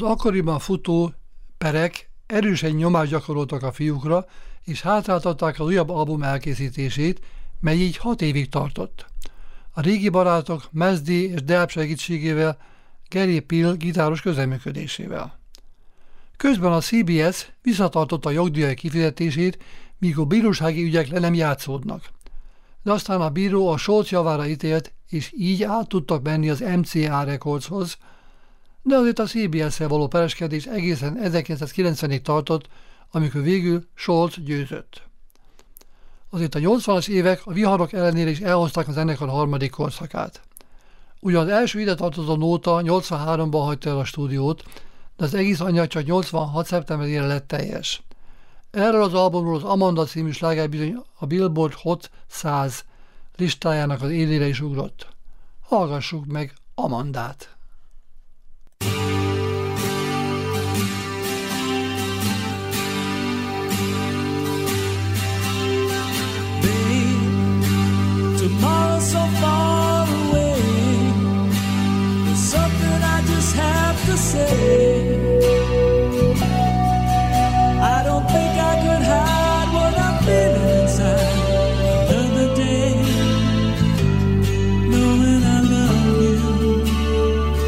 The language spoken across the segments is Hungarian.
akkoriban futó perek erősen nyomást gyakoroltak a fiúkra, és hátráltatták az újabb album elkészítését, mely így 6 évig tartott. A régi barátok Mesdi és Delp segítségével, Gary Pill gitáros közreműködésével. Közben a CBS visszatartotta a jogdíjak kifizetését, míg a bírósági ügyek le nem játszódnak. De aztán a bíró a Scholz javára ítélt, és így át tudtak menni az MCA Recordshoz, de azért a CBS-szel való pereskedés egészen 1990-ig tartott, amikor végül Scholz győzött. Azért a 80-as évek a viharok ellenére is elhozták a zenekar harmadik korszakát. Ugyan az első ide tartozó nóta 83-ban hagyta el a stúdiót, de az egész anyag csak 86. szeptemberére lett teljes. Erről az albumról az Amanda című sláger bizony a Billboard Hot 100 listájának az élére is ugrott. Hallgassuk meg Amandát! Tomorrow's so far away. There's something I just have to say. I don't think I could hide what I'm feeling inside another day, knowing I love you.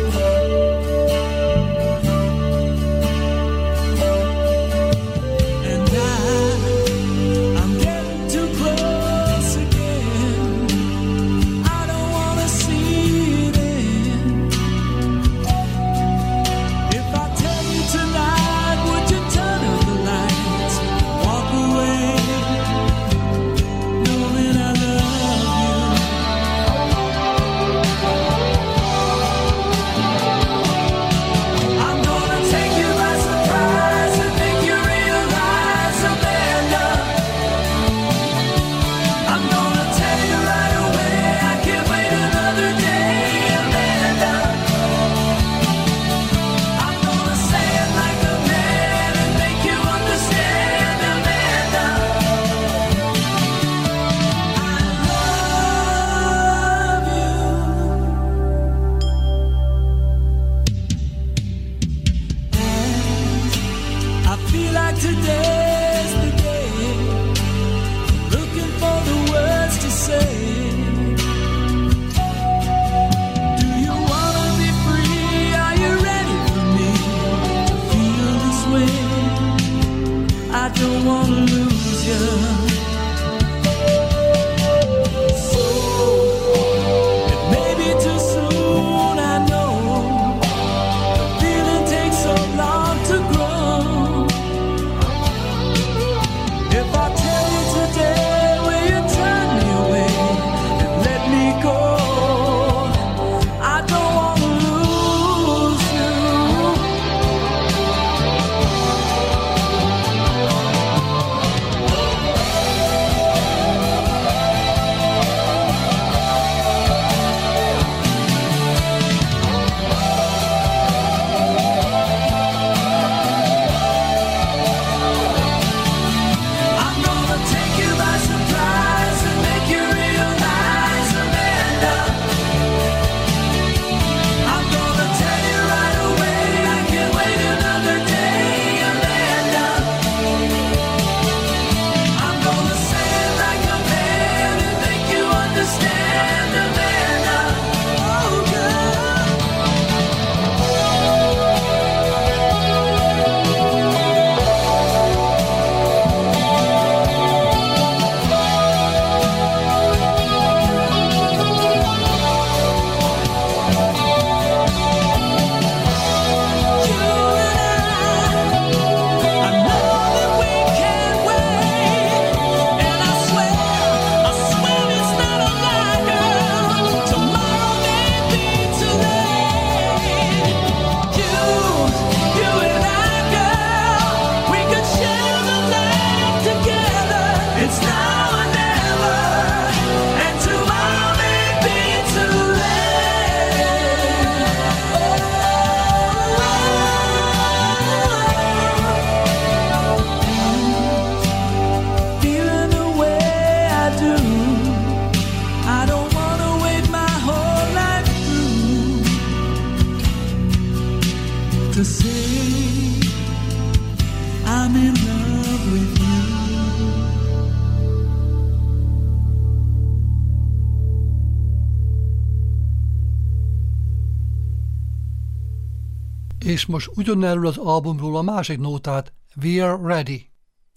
És most ugyanerről az albumról a másik nótát, We're Ready.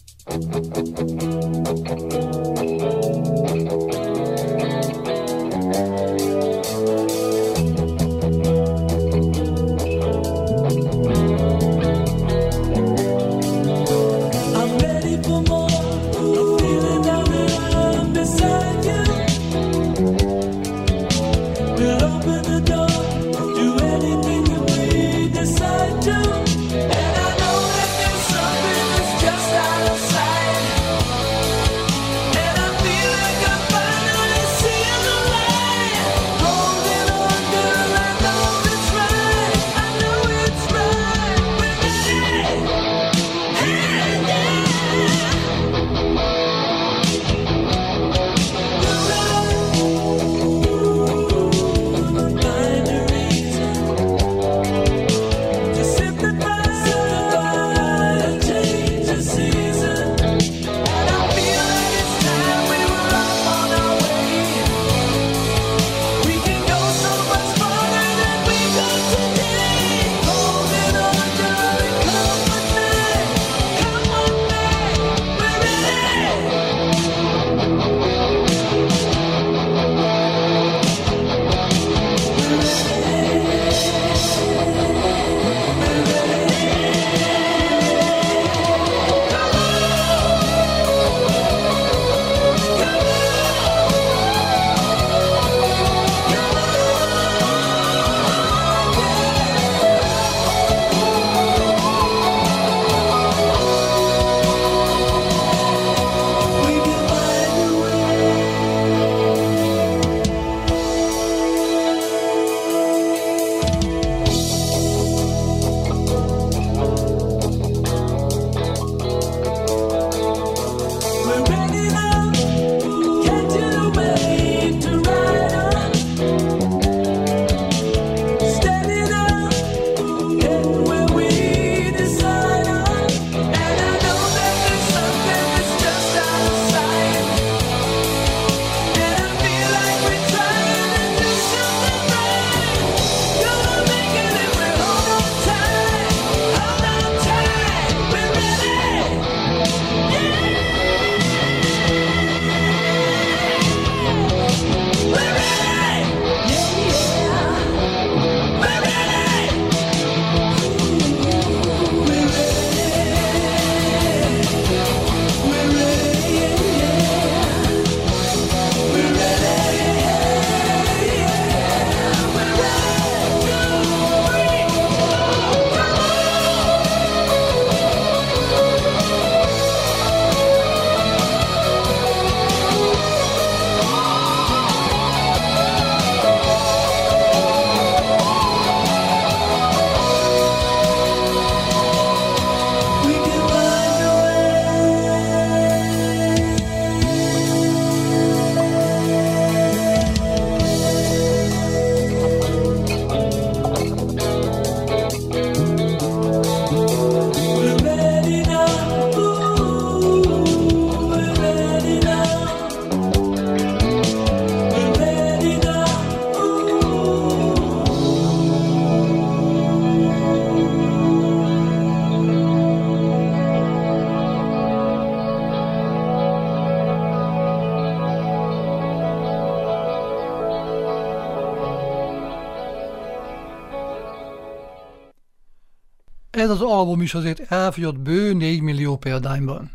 Ez az album is azért elfogyott bő 4 millió példányban.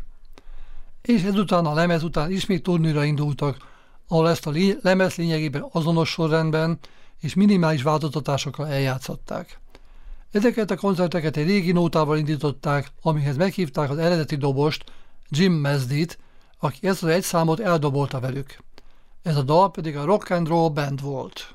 És ezután a lemez után ismét turnéra indultak, ahol ezt a lemez lényegében azonos sorrendben és minimális változtatásokkal eljátszották. Ezeket a koncerteket egy régi nótával indították, amihez meghívták az eredeti dobost, Jim Mesdit, aki ezt az egy számot eldobolta velük. Ez a dal pedig a Rock and Roll Band volt.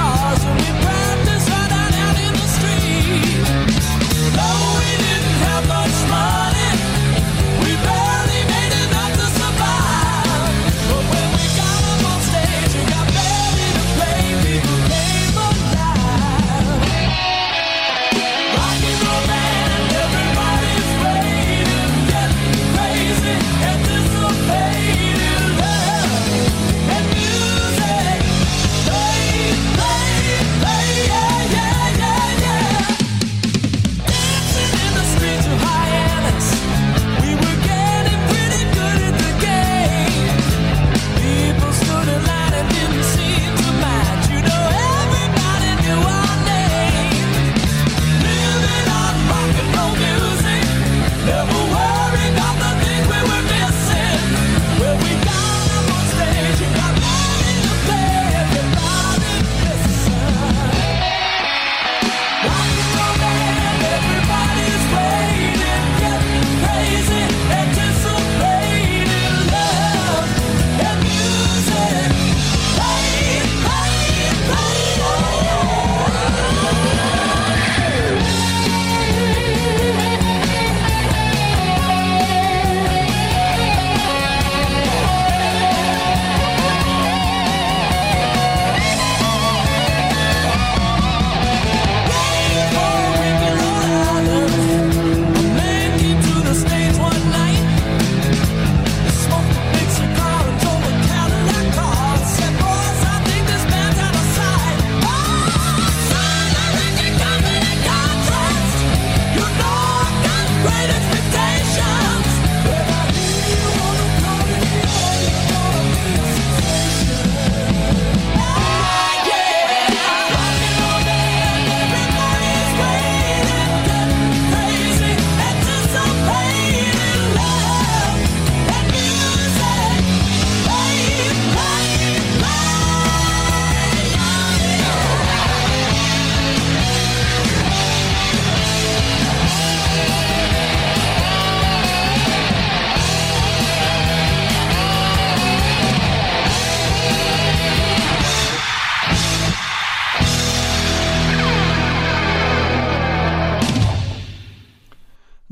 Have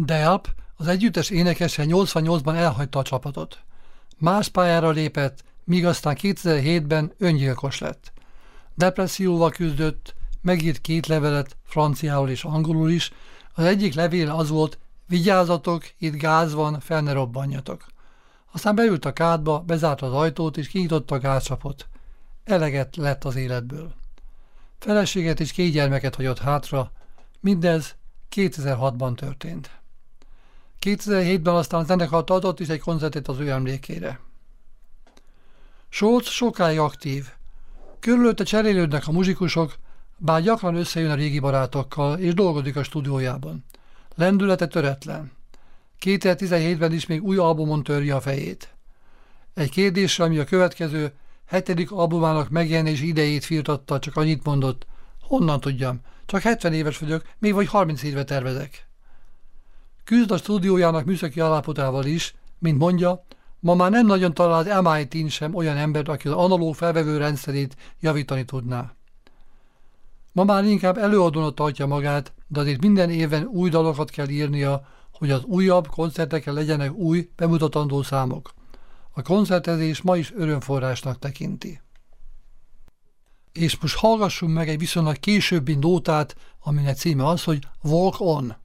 Delp, az együttes énekese 88-ban elhagyta a csapatot. Más pályára lépett, míg aztán 2007-ben öngyilkos lett. Depresszióval küzdött, megírt 2 levelet, franciául és angolul is. Az egyik levél az volt: vigyázzatok, itt gáz van, fel ne robbanjatok. Aztán beült a kádba, bezárta az ajtót és kinyitotta a gázcsapot. Eleget lett az életből. Feleséget és 2 gyermeket hagyott hátra, mindez 2006-ban történt. 2007-ben aztán a zenekar adott is egy koncertet az ő emlékére. Scholz sokáig aktív. Körülötte cserélődnek a muzsikusok, bár gyakran összejön a régi barátokkal és dolgozik a stúdiójában. Lendülete töretlen. 2017-ben is még új albumon törje a fejét. Egy kérdésre, ami a következő 7. albumának megjelenés idejét firtatta, csak annyit mondott: honnan tudjam, csak 70 éves vagyok, még vagy 30 éve tervezek. Küzd a stúdiójának műszaki állapotával is, mint mondja, ma már nem nagyon talál az MIT-n sem olyan embert, aki az analóg felvevő rendszerét javítani tudná. Ma már inkább előadónak tartja magát, de azért minden évben új dalokat kell írnia, hogy az újabb koncerteken legyenek új, bemutatandó számok. A koncertezés ma is örömforrásnak tekinti. És most hallgassunk meg egy viszonylag későbbi nótát, aminek címe az, hogy Walk On.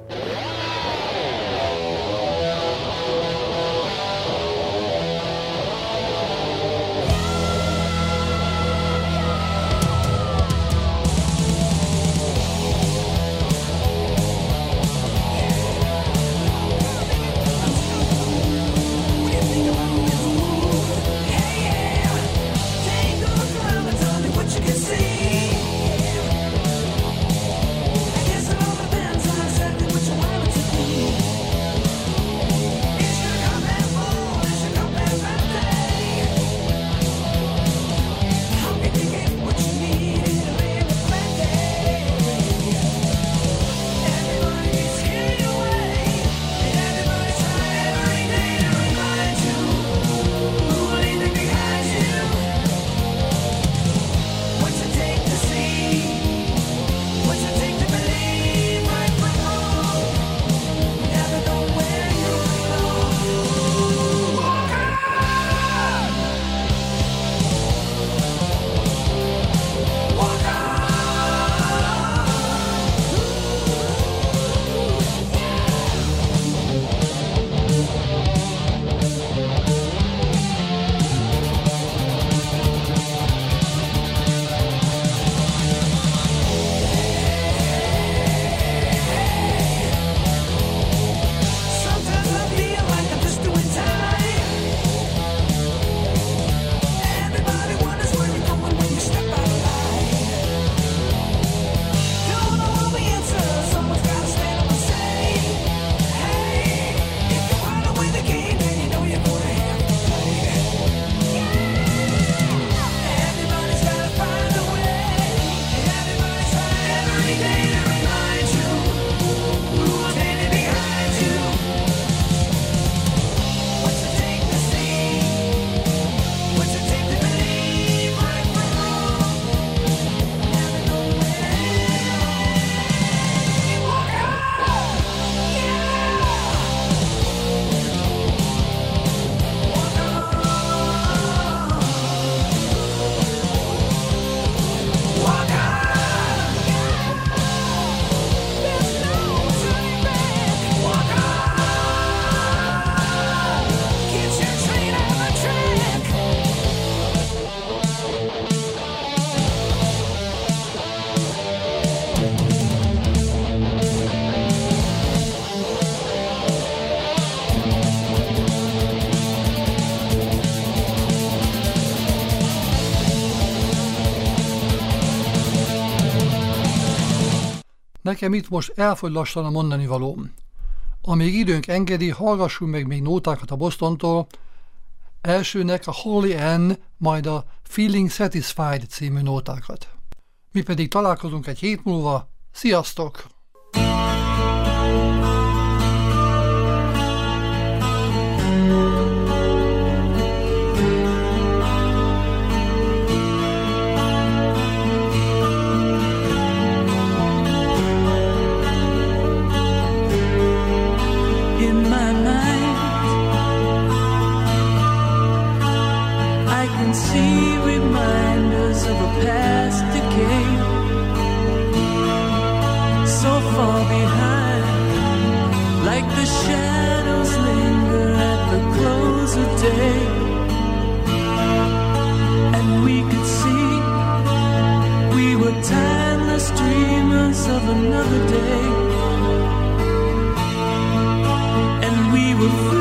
Nekem itt most elfogy lassan a mondani valóm. Amíg időnk engedi, hallgassunk meg még nótákat a Bostontól. Elsőnek a Holy Ann, majd a Feeling Satisfied című nótákat. Mi pedig találkozunk egy hét múlva. Sziasztok! far behind, like the shadows linger at the close of day. And we could see we were timeless dreamers of another day, and we were free.